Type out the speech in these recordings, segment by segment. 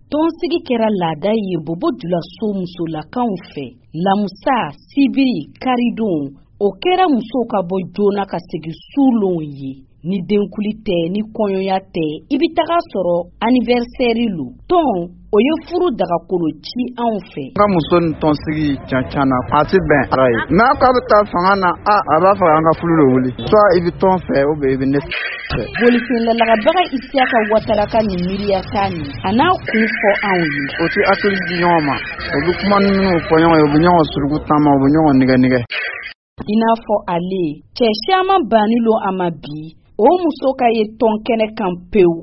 tɔnsigi kɛra laada ye Bobo Dioulasso musolakaw fɛ. Lamusa, Sibiri, Karidon, o kɛra musow ka bɔ joona ka segin sulon ye. Ni denkuli tɛ, ni kɔɲɔya tɛ, I bi taga sɔrɔ anniversaire lu. Tɔn o ye furu dagakolo ci anw fɛ. Ka muso ni tɔnsigi cancana a ti bɛn ara ye. N'a ka bɛ taa fanga na a b'a fɔ an ka furu de wuli. Soit I bi tɔn fɛ ou bien I bi ne fɛ. Bolifɛnlalagabaga Isiaka Ouattara ka nin miiriya ta nin a n'a kun fɔ anw ye. O ti hakili di ɲɔgɔn ma. O bi kuma ninnu fɔ ɲɔgɔn ye, o bi ɲɔgɔn surugu taama, o bi ɲɔgɔn nɛgɛ. I n'a fɔ ale cɛ caman banni lo a ma bi. O muso ka ye tɔn kɛnɛ kan pewu.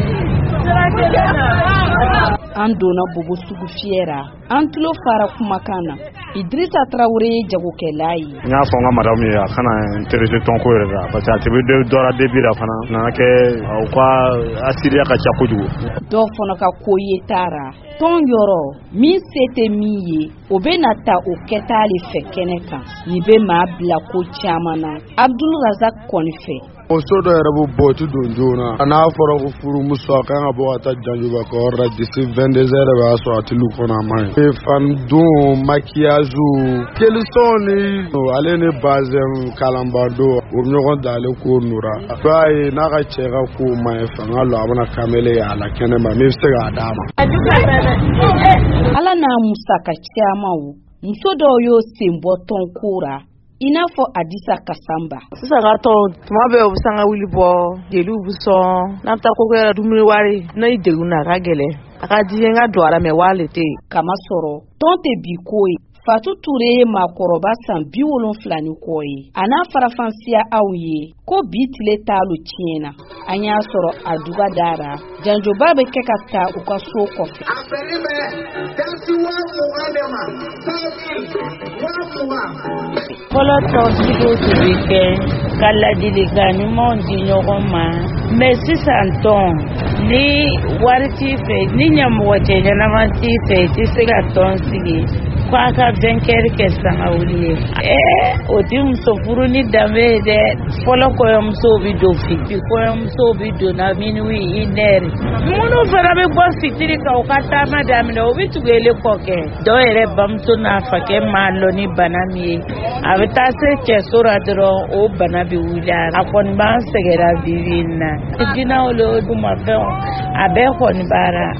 An donna Bobo sugu fiyɛra, an tulo fara kumakan na. Idrissa Traoré ye jagokɛla ye. N y'a fɔ n ka madame ye a kana intéressé tɔnko yɛrɛ la parce que a tɛ bɛ dɔra début la fana nana kɛ u ka asiriya ka ca kojugu. Dɔw fana ka ko ye taara. Tɔn yɔrɔ min se tɛ min ye o bɛ na ta o kɛta le fɛ kɛnɛ kan. Nin bɛ maa bila ko caman na. Abdul Razak kɔni fɛ. Muso dɔ yɛrɛ bɛ bɔ tu don joona a n'a fɔra ko furumuso a kan ka bɔ ka taa janjuba ka yɔrɔ la d'ici 22 heures b'a sɔrɔ a tulu kɔnɔ a man ɲi. Fani don maquillage kelisɔn ni ale ni bazɛn kalanba don o ɲɔgɔn da ale ko nura b'a ye n'a ka cɛ ka ko man ɲi fanga la a bɛna kamele a la kɛnɛma ne bɛ se k'a d'a ma. Ala n'a musaka caman muso dɔw y'o sen bɔ tɔn ko ra. I n'a fɔ Adisa Kasamba. Sisan ka tɔn tuma bɛɛ u bɛ sanga wuli bɔ jeliw bɛ sɔn n'an taa koko yɛrɛ dumuni wari n'a yi degun na a ka gɛlɛn a ka di n ka don ara mɛ wale tɛ yen. Kama sɔrɔ tɔn tɛ bi ko ye. Fatou Touré ye maakɔrɔba san 70 ni kɔ ye. A n'a farafansiya aw ye ko bi tile taalo tiɲɛna. An y'a sɔrɔ a duga dara. Janjoba bɛ kɛ ka taa u ka so kɔfɛ. Fɔlɔ tɔnsigiw tun bɛ kɛ ka ladilikan ɲumanw di ɲɔgɔn ma mais sisan tɔn ni wari t'i fɛ ni ɲɛmɔgɔ cɛ ɲɛnama t'i fɛ i tɛ se ka tɔn sigi ko a ka 20 heures kɛ sangawuli ye. O ti muso furu ni danbe ye dɛ. Fɔlɔ kɔɲɔmusow bɛ don fiti kɔɲɔmusow bɛ don na minuit 1 heure. Minnu fana bɛ bɔ fitiri kan u ka taama daminɛ u bɛ tugele kɔ kɛ. Dɔw yɛrɛ bamuso n'a fakɛ m'a lɔn ni bana min ye a bɛ taa se cɛso la dɔrɔn o bana bɛ wuli a kɔni b'an sɛgɛra bibi in na. Jinɛw le o dumafɛnw a bɛɛ kɔni b'ara.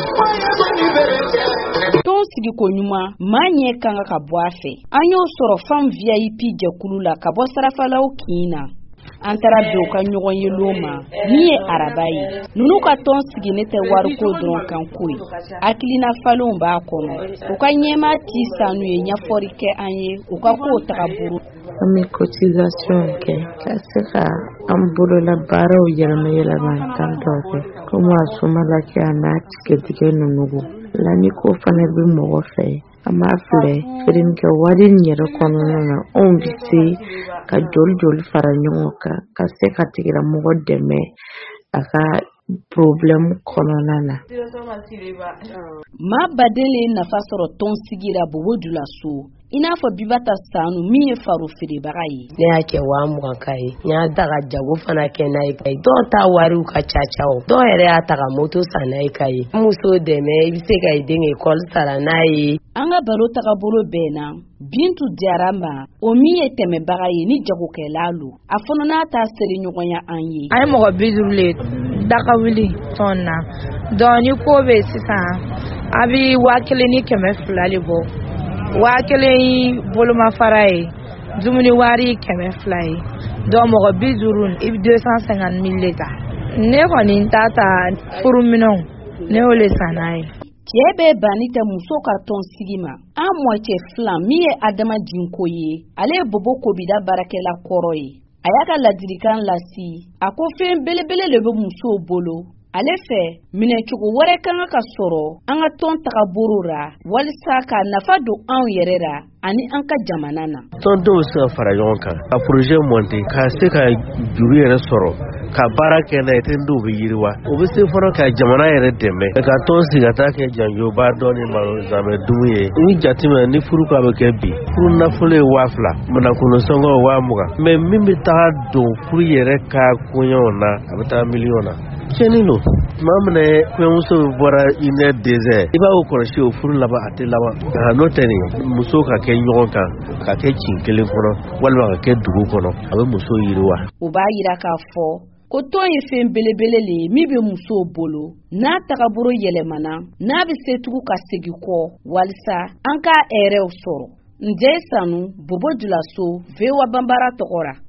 Tɔn sigi ko ɲuman maa ɲɛ kan ka bɔ a fɛ. An y'o sɔrɔ fan VIP jɛkulu la ka bɔ sarafalaw kin na. An taara bɛn u ka ɲɔgɔn yelon ma min ye araba ye. Ninnu ka tɔn sigi ne tɛ wariko dɔrɔn kan ko ye. Hakilina falenw b'a kɔnɔ. U ka ɲɛmaa ti sanu ye ɲɛfɔli kɛ an ye u ka kow tagabolo. An bɛ cotisation kɛ ka se ka an bolola baaraw yɛlɛma tan dɔw kɛ komi a sumala kɛ a n'a tigɛ ninnu lani ko fana bɛ mɔgɔ fɛ an b'a filɛ feerenkɛ wari yɛrɛ kɔnɔna na anw bɛ se ka joli fara ɲɔgɔn kan ka se ka tigilamɔgɔ dɛmɛ a ka problème kɔnɔna na. Maa baden le nafa sɔrɔ tɔn sigira Bobo Dioulasso i n'a fɔ Bibata Sanu min ye faro feerebaga ye. Ne y'a kɛ 20 ka ye n y'a daga jago fana kɛ n'a ye ka ye dɔw ta wariw ka ca o dɔw yɛrɛ y'a ta ka moto san n'a ye ka ye muso dɛmɛ i bɛ se ka i den école sara n'a ye. An ka baro tagabolo bɛɛ na Bintu Diarama o min ye tɛmɛbaga ye ni jagokɛla lo a fana n'a ta seri ɲɔgɔnya an ye. A ye mɔgɔ 50 le daga wuli tɔn na donc ni ko bɛ sisan a bɛ 1,200 le bɔ 1,000 bolomafara ye dumuni wari 200 ye donc mɔgɔ 50 i bɛ 250 000 le ta. Ne kɔni ta furuminɛnw ne y'o le san n'a ye. Cɛ bɛ banni tɛ muso ka tɔn sigi ma. An mɔcɛ filan min ye Adama Jinko ye ale ye Bobo Kobida baarakɛla kɔrɔ ye. A y'a ka ladilikan lasi a ko fɛn belebele le bɛ musow bolo. Ale fɛ minɛcogo wɛrɛ kan ka sɔrɔ an ka tɔn tagabolo ra walisa ka nafa don anw yɛrɛ ra ani an ka jamana na. Tɔn dɔw se ka fara ɲɔgɔn kan ka projet monter ka se ka juru yɛrɛ sɔrɔ ka baara kɛ n'a ye ten dɔw bɛ yiriwa o bɛ se fɔlɔ ka jamana yɛrɛ dɛmɛ ka tɔn sigi ka taa kɛ janjoba dɔɔni ma zamɛ dumu ye ni jateminɛ ni furu ka bɛ kɛ bi furu nafolo ye 2000 manakunu sɔngɔ 20,000 mais min bɛ taga don furu yɛrɛ ka koɲɛw na a bɛ taa miliyɔn na Chenilo, Mamma, Quemuso Bora in a desert. If I will correct you, full lava at the lava, no telling Musoka Kenyonka, Kakechin, Keliforo, Walma Kedukono, Amuso Irua. Ubayiraka 4. Koto yefen belebelele mi be muso bolo na takaburo yelemana na be setugu ka segi ko walisa anka ere osoro nje sanu bobo julaso vewa bambara tokora